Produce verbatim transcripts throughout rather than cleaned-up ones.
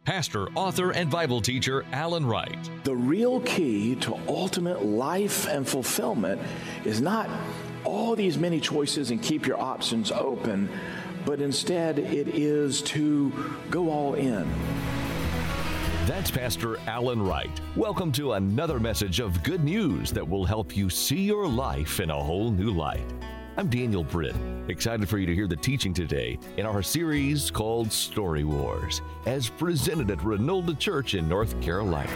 pastor, author, and Bible teacher Alan Wright. The real key to ultimate life and fulfillment is not all these many choices and keep your options open, but instead it is to go all in. That's Pastor Alan Wright. Welcome to another message of good news that will help you see your life in a whole new light. I'm Daniel Britt, excited for you to hear the teaching today in our series called Story Wars, as presented at Renolda Church in North Carolina.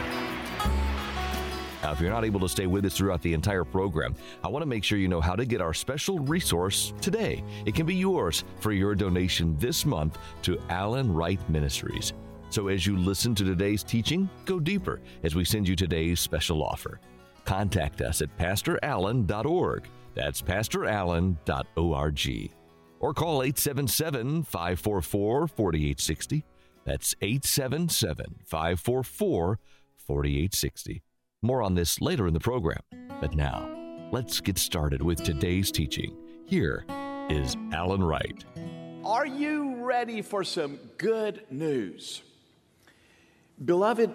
Now, if you're not able to stay with us throughout the entire program, I want to make sure you know how to get our special resource today. It can be yours for your donation this month to Alan Wright Ministries. So as you listen to today's teaching, go deeper as we send you today's special offer. Contact us at pastor allen dot org. That's pastor allen dot org. Or call eight seven seven, five four four, four eight six zero. That's eight seven seven, five four four, four eight six zero. More on this later in the program. But now, let's get started with today's teaching. Here is Alan Wright. Are you ready for some good news? Beloved,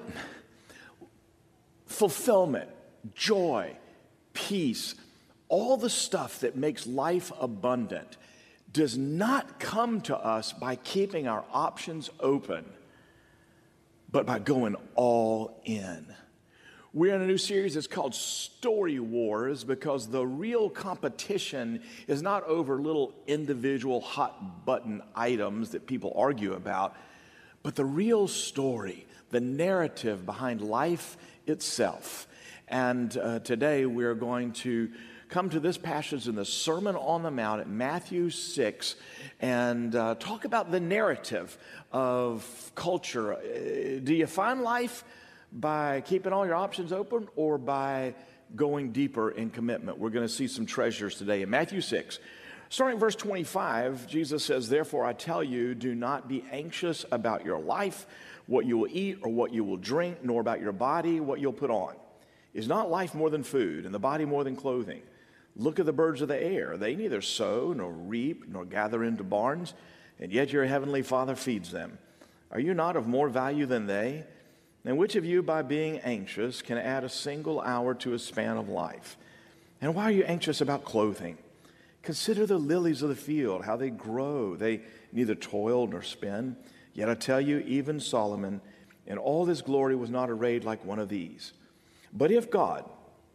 fulfillment, joy, peace, all the stuff that makes life abundant does not come to us by keeping our options open, but by going all in. We're in a new series that's called Story Wars because the real competition is not over little individual hot button items that people argue about, but the real story, the narrative behind life itself. And uh, today we're going to come to this passage in the Sermon on the Mount at Matthew six and uh, talk about the narrative of culture. Uh, do you find life by keeping all your options open or by going deeper in commitment? We're going to see some treasures today in Matthew six. Starting verse twenty-five, Jesus says, "Therefore I tell you, do not be anxious about your life, what you will eat or what you will drink, nor about your body, what you'll put on. Is not life more than food, and the body more than clothing? Look at the birds of the air. They neither sow, nor reap, nor gather into barns, and yet your heavenly Father feeds them. Are you not of more value than they? And which of you, by being anxious, can add a single hour to a span of life? And why are you anxious about clothing? Consider the lilies of the field, how they grow. They neither toil nor spin. Yet I tell you, even Solomon in all his glory was not arrayed like one of these. But if God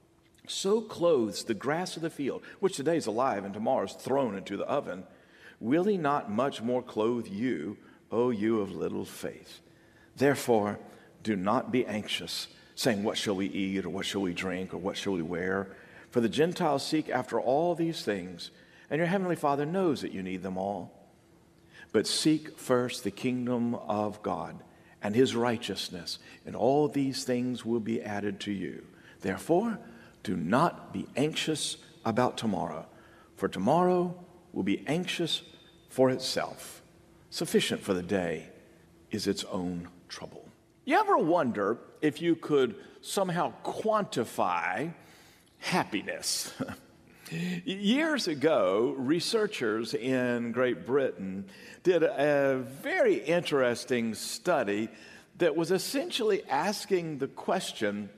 so clothes the grass of the field, which today is alive and tomorrow is thrown into the oven, will he not much more clothe you, O you of little faith? Therefore, do not be anxious, saying, what shall we eat, or what shall we drink, or what shall we wear? For the Gentiles seek after all these things, and your heavenly Father knows that you need them all. But seek first the kingdom of God and his righteousness, and all these things will be added to you. Therefore, do not be anxious about tomorrow, for tomorrow will be anxious for itself. Sufficient for the day is its own trouble." You ever wonder if you could somehow quantify happiness? Years ago, researchers in Great Britain did a very interesting study that was essentially asking the question,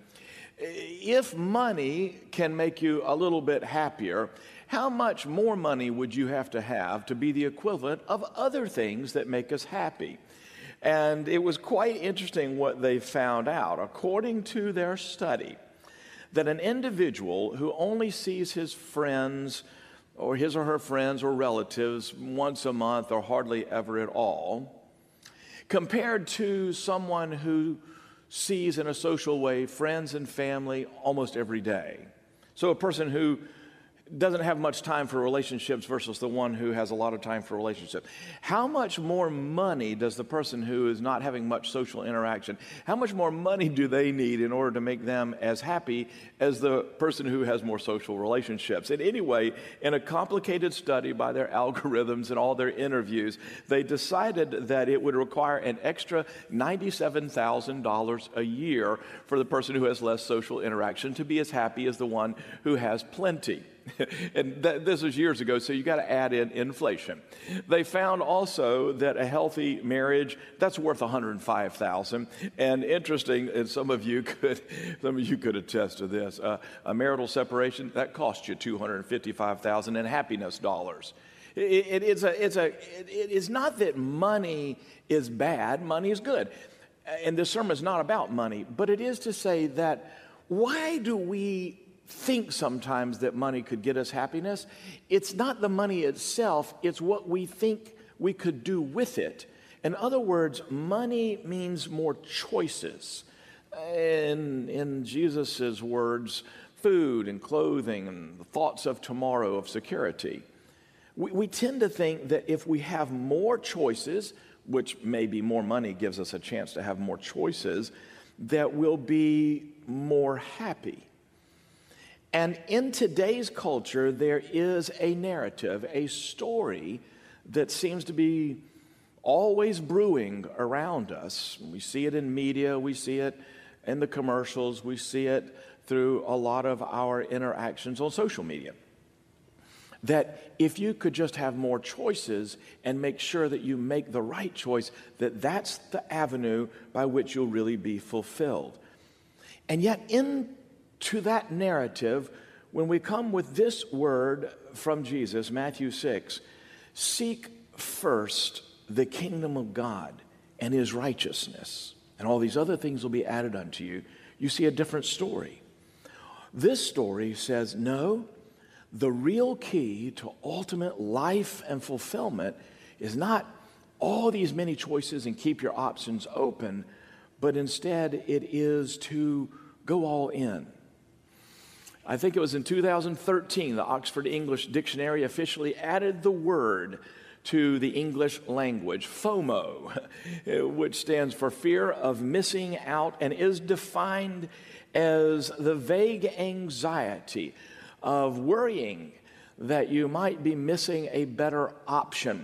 if money can make you a little bit happier, how much more money would you have to have to be the equivalent of other things that make us happy? And it was quite interesting what they found out. According to their study, that an individual who only sees his friends or his or her friends or relatives once a month or hardly ever at all, compared to someone who sees in a social way friends and family almost every day. So a person who doesn't have much time for relationships versus the one who has a lot of time for relationships. How much more money does the person who is not having much social interaction, how much more money do they need in order to make them as happy as the person who has more social relationships? And anyway, in a complicated study by their algorithms and all their interviews, they decided that it would require an extra ninety-seven thousand dollars a year for the person who has less social interaction to be as happy as the one who has plenty. and th- this was years ago, so you got to add in inflation. They found also that a healthy marriage, that's worth one hundred five thousand dollars. And interesting, and some of you could, some of you could attest to this. Uh, a marital separation that costs you two hundred fifty-five thousand dollars in happiness dollars. It, it, it's a, it's a, it, it is not that money is bad. Money is good, and this sermon is not about money, but it is to say that why do we think sometimes that money could get us happiness? It's not the money itself, it's what we think we could do with it. In other words, money means more choices. In, in Jesus' words, food and clothing and the thoughts of tomorrow, of security. We, we tend to think that if we have more choices, which maybe more money gives us a chance to have more choices, that we'll be more happy. And in today's culture, there is a narrative, a story that seems to be always brewing around us. We see it in media, we see it in the commercials, we see it through a lot of our interactions on social media. That if you could just have more choices and make sure that you make the right choice, that that's the avenue by which you'll really be fulfilled. And yet into that narrative, when we come with this word from Jesus, Matthew six, seek first the kingdom of God and his righteousness, and all these other things will be added unto you, you see a different story. This story says, no, the real key to ultimate life and fulfillment is not all these many choices and keep your options open, but instead it is to go all in. I think it was in two thousand thirteen, the Oxford English Dictionary officially added the word to the English language, FOMO, which stands for fear of missing out and is defined as the vague anxiety of worrying that you might be missing a better option.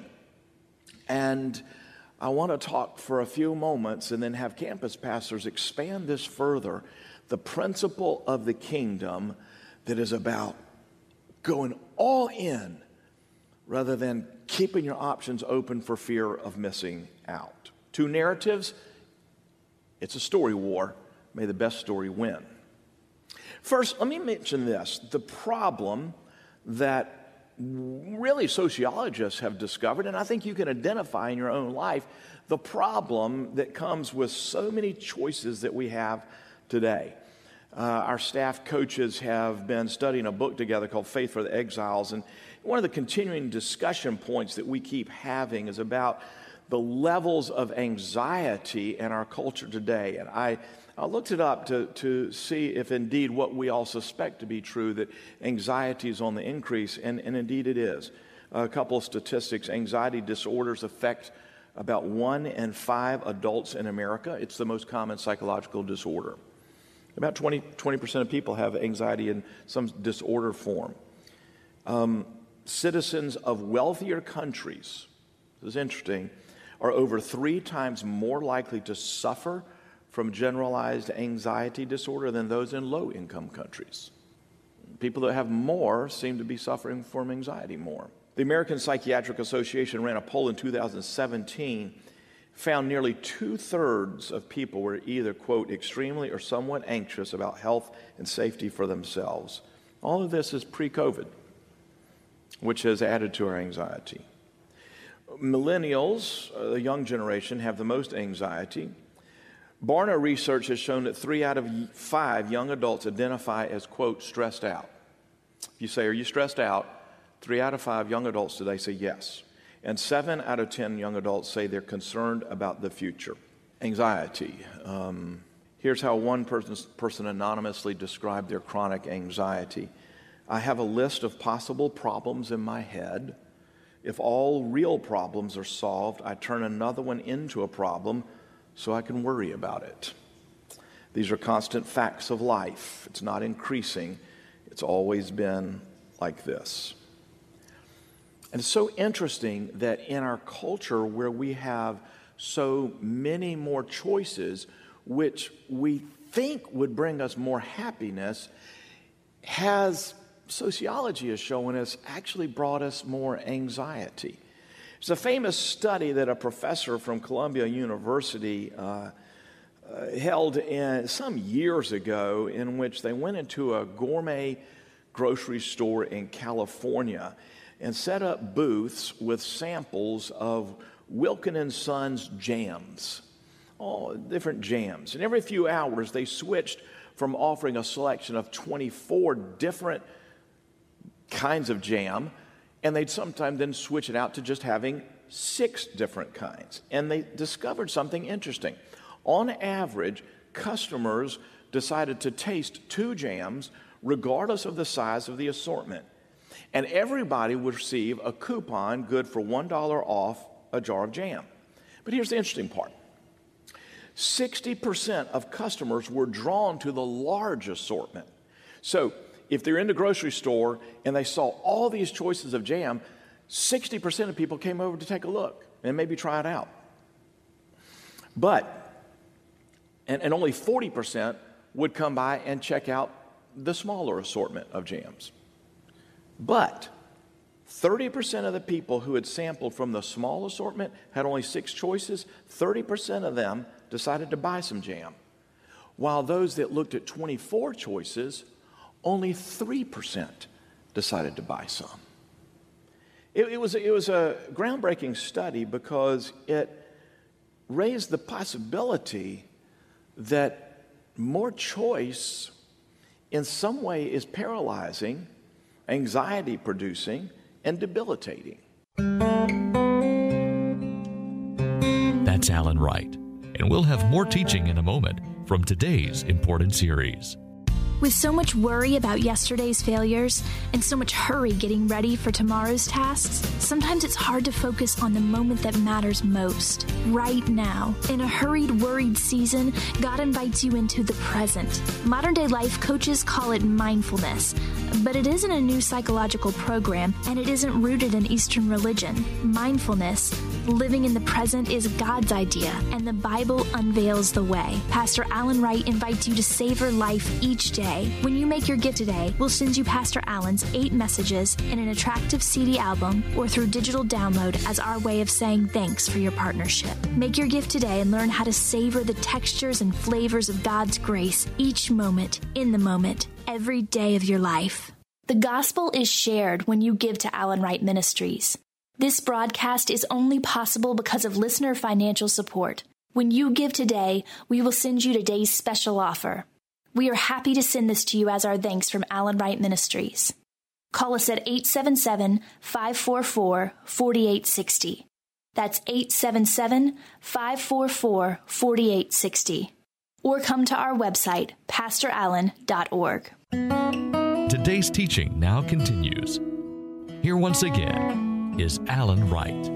And I want to talk for a few moments and then have campus pastors expand this further. The principle of the kingdom that is about going all in rather than keeping your options open for fear of missing out. Two narratives, it's a story war. May the best story win. First, let me mention this. The problem that really sociologists have discovered, and I think you can identify in your own life, the problem that comes with so many choices that we have today. Uh, our staff coaches have been studying a book together called Faith for the Exiles, and one of the continuing discussion points that we keep having is about the levels of anxiety in our culture today. And I, I looked it up to, to see if indeed what we all suspect to be true, that anxiety is on the increase, and, and indeed it is. A couple of statistics. Anxiety disorders affect about one in five adults in America. It's the most common psychological disorder. About twenty, twenty percent of people have anxiety in some disorder form. Um, citizens of wealthier countries, this is interesting, are over three times more likely to suffer from generalized anxiety disorder than those in low-income countries. People that have more seem to be suffering from anxiety more. The American Psychiatric Association ran a poll in two thousand seventeen, found nearly two-thirds of people were either, quote, extremely or somewhat anxious about health and safety for themselves. All of this is pre-COVID, which has added to our anxiety. Millennials, uh, the young generation, have the most anxiety. Barna research has shown that three out of five young adults identify as, quote, stressed out. If you say, are you stressed out? Three out of five young adults today say yes. And seven out of ten young adults say they're concerned about the future. Anxiety. Um, here's how one person, person anonymously described their chronic anxiety. I have a list of possible problems in my head. If all real problems are solved, I turn another one into a problem so I can worry about it. These are constant facts of life. It's not increasing. It's always been like this. And it's so interesting that in our culture where we have so many more choices, which we think would bring us more happiness, has sociology is showing us actually brought us more anxiety. It's a famous study that a professor from Columbia University uh, uh, held in some years ago, in which they went into a gourmet grocery store in California and set up booths with samples of Wilkin and Sons jams, all different jams. And every few hours they switched from offering a selection of twenty-four different kinds of jam, and they'd sometimes then switch it out to just having six different kinds. And they discovered something interesting. On average, customers decided to taste two jams regardless of the size of the assortment. And everybody would receive a coupon good for one dollar off a jar of jam. But here's the interesting part. sixty percent of customers were drawn to the large assortment. So if they're in the grocery store and they saw all these choices of jam, sixty percent of people came over to take a look and maybe try it out. But, and, and only forty percent would come by and check out the smaller assortment of jams. But thirty percent of the people who had sampled from the small assortment had only six choices. thirty percent of them decided to buy some jam, while those that looked at twenty-four choices, only three percent decided to buy some. It, it was, it was a groundbreaking study because it raised the possibility that more choice in some way is paralyzing, anxiety producing, and debilitating. That's Alan Wright, and we'll have more teaching in a moment from today's important series. With so much worry about yesterday's failures and so much hurry getting ready for tomorrow's tasks, sometimes it's hard to focus on the moment that matters most, right now. In a hurried, worried season, God invites you into the present. Modern-day life coaches call it mindfulness, but it isn't a new psychological program, and it isn't rooted in Eastern religion. Mindfulness, living in the present, is God's idea, and the Bible unveils the way. Pastor Alan Wright invites you to savor life each day. When you make your gift today, we'll send you Pastor Alan's eight messages in an attractive C D album or through digital download as our way of saying thanks for your partnership. Make your gift today and learn how to savor the textures and flavors of God's grace each moment, in the moment, every day of your life. The gospel is shared when you give to Alan Wright Ministries. This broadcast is only possible because of listener financial support. When you give today, we will send you today's special offer. We are happy to send this to you as our thanks from Alan Wright Ministries. Call us at eight seven seven, five four four, four eight six zero. That's eight seven seven, five four four, four eight six zero. Or come to our website, pastor allen dot org. Today's teaching now continues. Here once again is Alan Wright.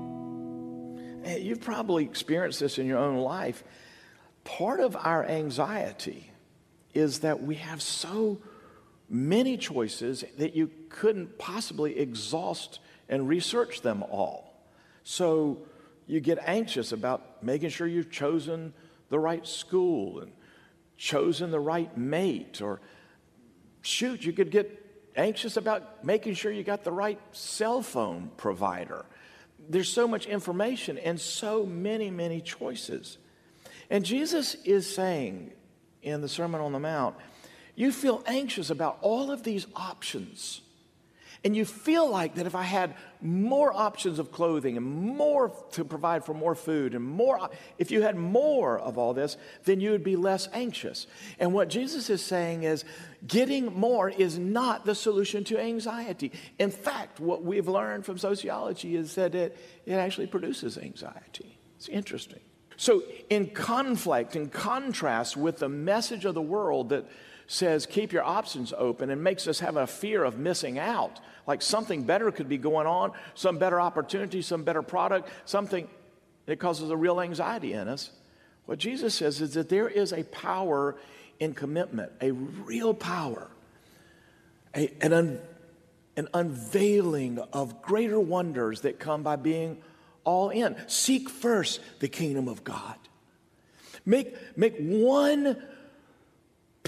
Hey, you've probably experienced this in your own life. Part of our anxiety is that we have so many choices that you couldn't possibly exhaust and research them all. So you get anxious about making sure you've chosen the right school and chosen the right mate, or shoot, you could get anxious about making sure you got the right cell phone provider. There's so much information and so many, many choices. And Jesus is saying in the Sermon on the Mount, you feel anxious about all of these options. And you feel like that if I had more options of clothing and more to provide for more food and more, if you had more of all this, then you would be less anxious. And what Jesus is saying is getting more is not the solution to anxiety. In fact, what we've learned from sociology is that it, it actually produces anxiety. It's interesting. So in conflict, in contrast with the message of the world that says keep your options open and makes us have a fear of missing out, like something better could be going on, some better opportunity, some better product, something that causes a real anxiety in us. What Jesus says is that there is a power in commitment, a real power, a, an, un, an unveiling of greater wonders that come by being all in. Seek first the kingdom of God. Make, make one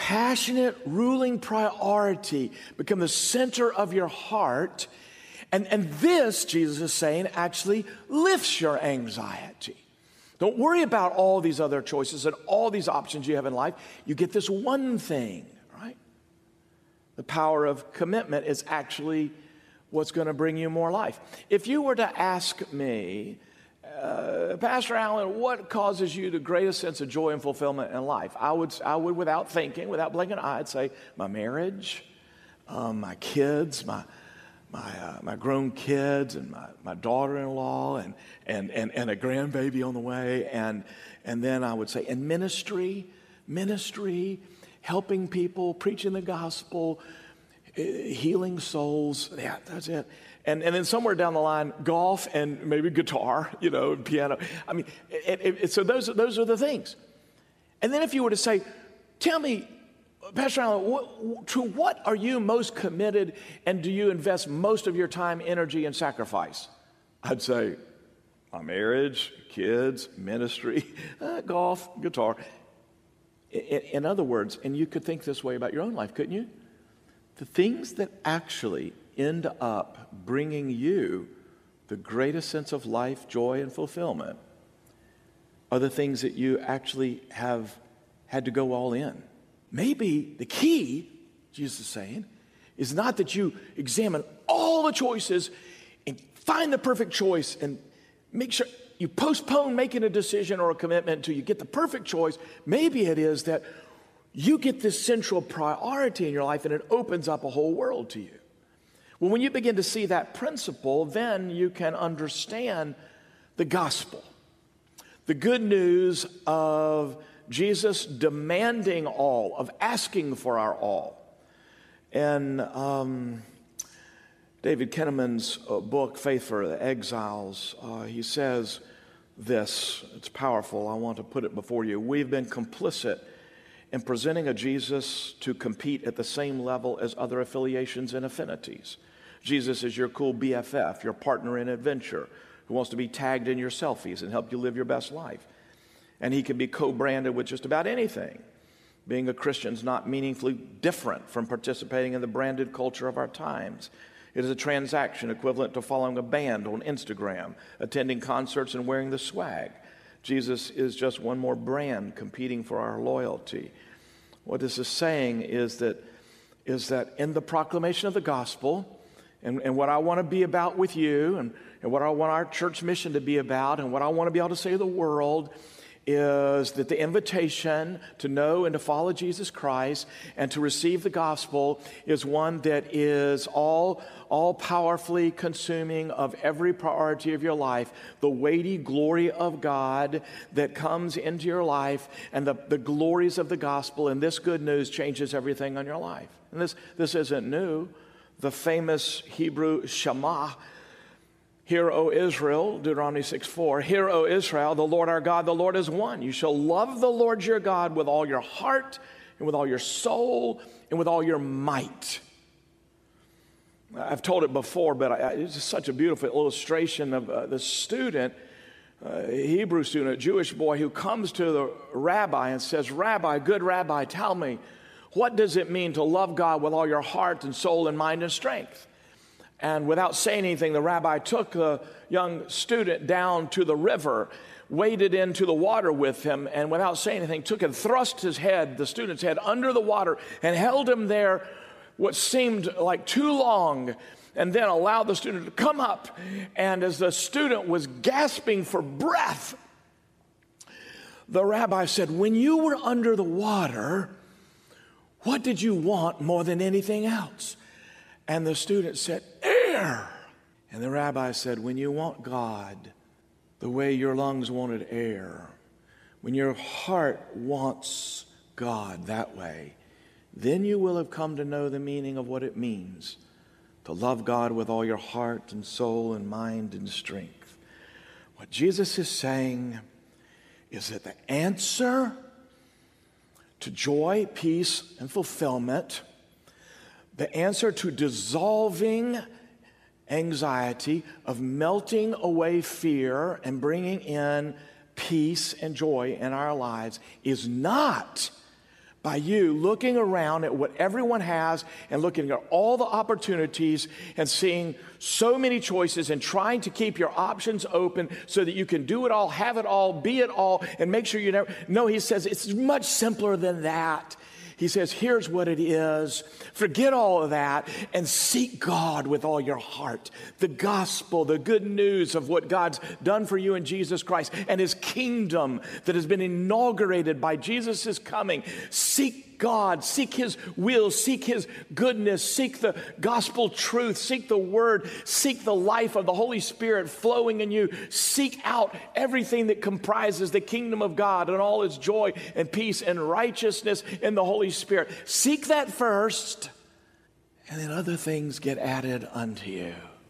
passionate ruling priority become the center of your heart. And, and this, Jesus is saying, actually lifts your anxiety. Don't worry about all these other choices and all these options you have in life. You get this one thing, right? The power of commitment is actually what's going to bring you more life. If you were to ask me, uh, Pastor Allen, what causes you the greatest sense of joy and fulfillment in life? I would, I would without thinking, without blinking an eye, I'd say my marriage, um, my kids, my my uh, my grown kids, and my, my daughter-in-law, and, and and and a grandbaby on the way, and and then I would say, and ministry, ministry, helping people, preaching the gospel, healing souls. Yeah, that's it. And and then somewhere down the line, golf and maybe guitar, you know, and piano. I mean, it, it, it, so those those are the things. And then if you were to say, tell me, Pastor Allen, what, to what are you most committed, and do you invest most of your time, energy, and sacrifice? I'd say my marriage, kids, ministry, uh, golf, guitar. In, in other words, and you could think this way about your own life, couldn't you? The things that actually end up bringing you the greatest sense of life, joy, and fulfillment are the things that you actually have had to go all in. Maybe the key, Jesus is saying, is not that you examine all the choices and find the perfect choice and make sure you postpone making a decision or a commitment until you get the perfect choice. Maybe it is that you get this central priority in your life and it opens up a whole world to you. Well, when you begin to see that principle, then you can understand the gospel, the good news of Jesus demanding all, of asking for our all. And um, David Kinnaman's uh, book, Faith for the Exiles, uh, he says this. It's powerful. I want to put it before you. We've been complicit in presenting a Jesus to compete at the same level as other affiliations and affinities. Jesus is your cool B F F, your partner in adventure, who wants to be tagged in your selfies and help you live your best life. And he can be co-branded with just about anything. Being a Christian is not meaningfully different from participating in the branded culture of our times. It is a transaction equivalent to following a band on Instagram, attending concerts, and wearing the swag. Jesus is just one more brand competing for our loyalty. What this is saying is that, is that in the proclamation of the gospel, and, and what I want to be about with you, and, and what I want our church mission to be about, and what I want to be able to say to the world, is that the invitation to know and to follow Jesus Christ and to receive the gospel is one that is all, all powerfully consuming of every priority of your life, the weighty glory of God that comes into your life, and the, the glories of the gospel, and this good news changes everything on your life. And this, this isn't new. The famous Hebrew Shema, Hear, O Israel, Deuteronomy six four, Hear, O Israel, the Lord our God, the Lord is one. You shall love the Lord your God with all your heart and with all your soul and with all your might. I've told it before, but I, it's just such a beautiful illustration of uh, the student, uh, Hebrew student, a Jewish boy who comes to the rabbi and says, Rabbi, good rabbi, tell me, what does it mean to love God with all your heart and soul and mind and strength? And without saying anything, the rabbi took the young student down to the river, waded into the water with him, and without saying anything, took and thrust his head, the student's head, under the water and held him there what seemed like too long, and then allowed the student to come up. And as the student was gasping for breath, the rabbi said, when you were under the water, what did you want more than anything else? And the student said, air. And the rabbi said, when you want God the way your lungs wanted air, when your heart wants God that way, then you will have come to know the meaning of what it means to love God with all your heart and soul and mind and strength. What Jesus is saying is that the answer to joy, peace, and fulfillment, the answer to dissolving anxiety, of melting away fear and bringing in peace and joy in our lives, is not by you looking around at what everyone has and looking at all the opportunities and seeing so many choices and trying to keep your options open so that you can do it all, have it all, be it all, and make sure you never. No, he says it's much simpler than that. He says, here's what it is. Forget all of that and seek God with all your heart. The gospel, the good news of what God's done for you in Jesus Christ and his kingdom that has been inaugurated by Jesus' coming. Seek God, seek his will, seek his goodness, seek the gospel truth, seek the word, seek the life of the Holy Spirit flowing in you. Seek out everything that comprises the kingdom of God and all its joy and peace and righteousness in the Holy Spirit. Seek that first, and then other things get added unto you.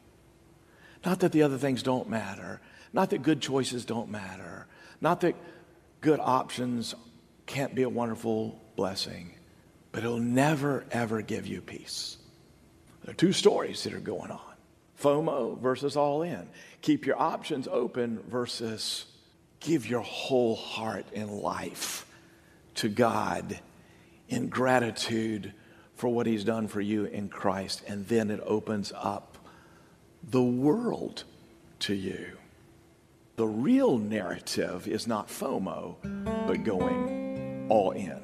Not that the other things don't matter, not that good choices don't matter, not that good options can't be a wonderful blessing, but it'll never, ever give you peace. There are two stories that are going on. FOMO versus all in. Keep your options open versus give your whole heart and life to God in gratitude for what he's done for you in Christ. And then it opens up the world to you. The real narrative is not FOMO, but going all in.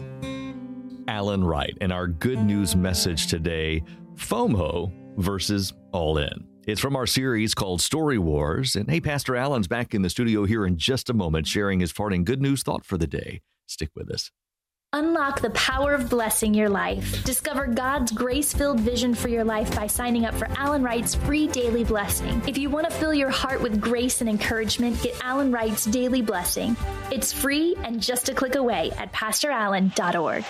Alan Wright and our good news message today, FOMO versus all in. It's from our series called Story Wars. And hey, Pastor Alan's back in the studio here in just a moment, sharing his parting good news thought for the day. Stick with us. Unlock the power of blessing your life. Discover God's grace-filled vision for your life by signing up for Alan Wright's free daily blessing. If you want to fill your heart with grace and encouragement, get Alan Wright's daily blessing. It's free and just a click away at pastor allen dot org.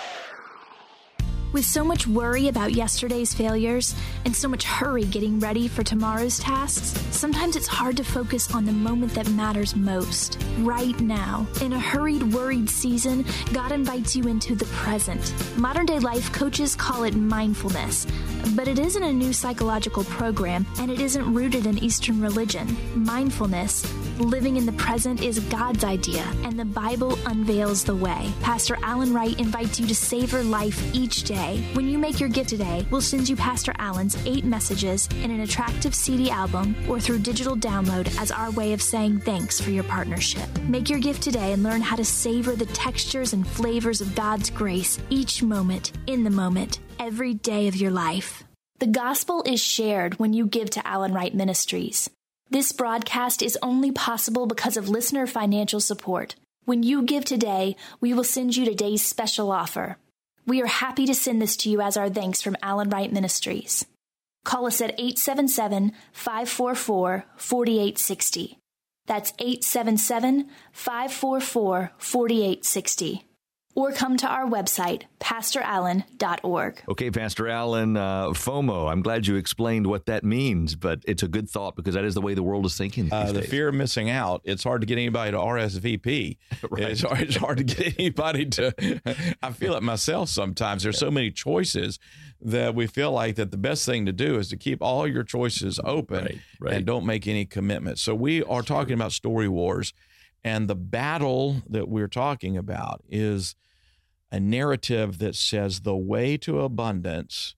With so much worry about yesterday's failures and so much hurry getting ready for tomorrow's tasks, sometimes it's hard to focus on the moment that matters most, right now. In a hurried, worried season, God invites you into the present. Modern-day life coaches call it mindfulness, but it isn't a new psychological program, and it isn't rooted in Eastern religion. Mindfulness, living in the present, is God's idea, and the Bible unveils the way. Pastor Alan Wright invites you to savor life each day. When you make your gift today, we'll send you Pastor Alan's eight messages in an attractive C D album or through digital download as our way of saying thanks for your partnership. Make your gift today and learn how to savor the textures and flavors of God's grace each moment, in the moment, every day of your life. The gospel is shared when you give to Alan Wright Ministries. This broadcast is only possible because of listener financial support. When you give today, we will send you today's special offer. We are happy to send this to you as our thanks from Alan Wright Ministries. Call us at eight seven seven, five four four, four eight six zero. That's eight seven seven, five four four, four eight six zero. Or come to our website, pastor allen dot org. Okay, Pastor Alan, uh, FOMO, I'm glad you explained what that means, but it's a good thought because that is the way the world is thinking these Uh, the days. fear of missing out. It's hard to get anybody to R S V P. Right. It's, hard, it's hard to get anybody to. I feel it myself sometimes. There's so many choices that we feel like that the best thing to do is to keep all your choices open Right, right. and don't make any commitments. So we are talking about Story Wars, and the battle that we're talking about is a narrative that says the way to abundance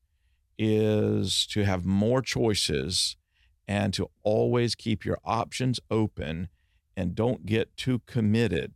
is to have more choices and to always keep your options open and don't get too committed,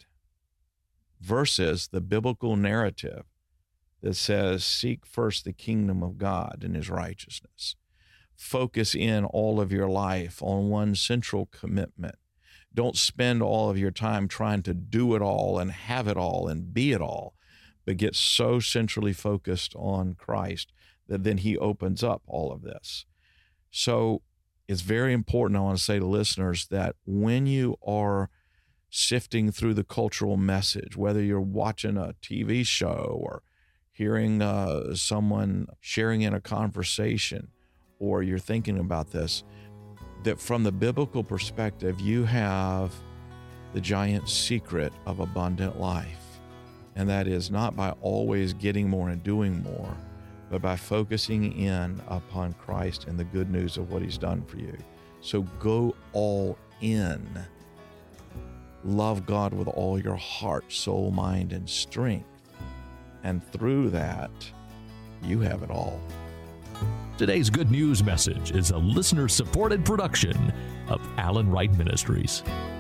versus the biblical narrative that says seek first the kingdom of God and his righteousness. Focus in all of your life on one central commitment. Don't spend all of your time trying to do it all and have it all and be it all, but get so centrally focused on Christ that then he opens up all of this. So it's very important, I want to say to listeners, that when you are sifting through the cultural message, whether you're watching a T V show or hearing uh, someone sharing in a conversation, or you're thinking about this, that from the biblical perspective, you have the giant secret of abundant life. And that is not by always getting more and doing more, but by focusing in upon Christ and the good news of what he's done for you. So go all in. Love God with all your heart, soul, mind, and strength. And through that, you have it all. Today's Good News message is a listener-supported production of Alan Wright Ministries.